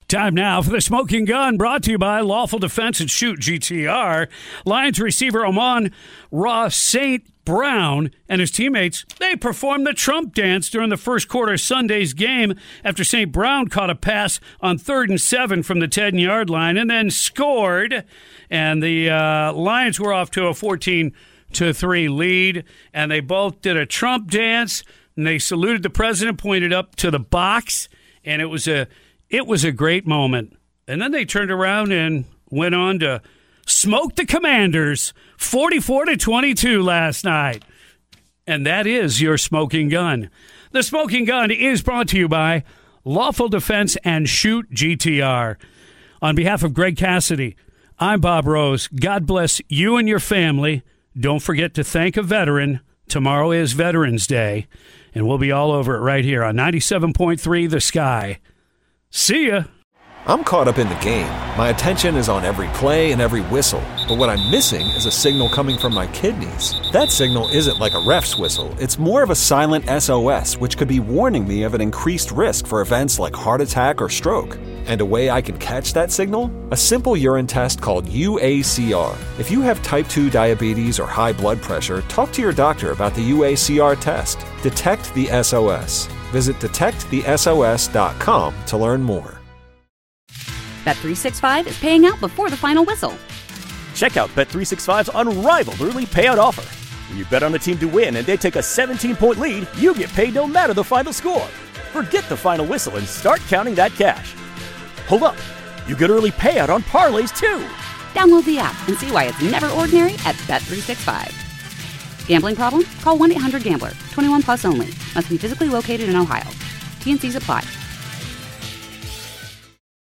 Time now for the Smoking Gun, brought to you by Lawful Defense and Shoot GTR. Lions receiver Amon-Ra St. Brown and his teammates, they performed the Trump dance during the first quarter of Sunday's game after St. Brown caught a pass on 3rd and 7 from the 10-yard line and then scored. And the Lions were off to a 14-3 lead, and they both did a Trump dance, and they saluted the president, pointed up to the box, and it was a great moment. And then they turned around and went on to smoke the Commanders 44-22 last night. And that is your Smoking Gun. The Smoking Gun is brought to you by Lawful Defense and Shoot GTR. On behalf of Greg Cassidy, I'm Bob Rose. God bless you and your family. Don't forget to thank a veteran. Tomorrow is Veterans Day, and we'll be all over it right here on 97.3 The Sky. See ya. I'm caught up in the game. My attention is on every play and every whistle. But what I'm missing is a signal coming from my kidneys. That signal isn't like a ref's whistle. It's more of a silent SOS, which could be warning me of an increased risk for events like heart attack or stroke. And a way I can catch that signal? A simple urine test called UACR. If you have type 2 diabetes or high blood pressure, talk to your doctor about the UACR test. Detect the SOS. Visit detectthesos.com to learn more. Bet365 is paying out before the final whistle. Check out Bet365's unrivaled early payout offer. When you bet on a team to win and they take a 17-point lead, you get paid no matter the final score. Forget the final whistle and start counting that cash. Hold up. You get early payout on parlays, too. Download the app and see why it's never ordinary at Bet365. Gambling problem? Call 1-800-GAMBLER. 21 plus only. Must be physically located in Ohio. T&Cs apply.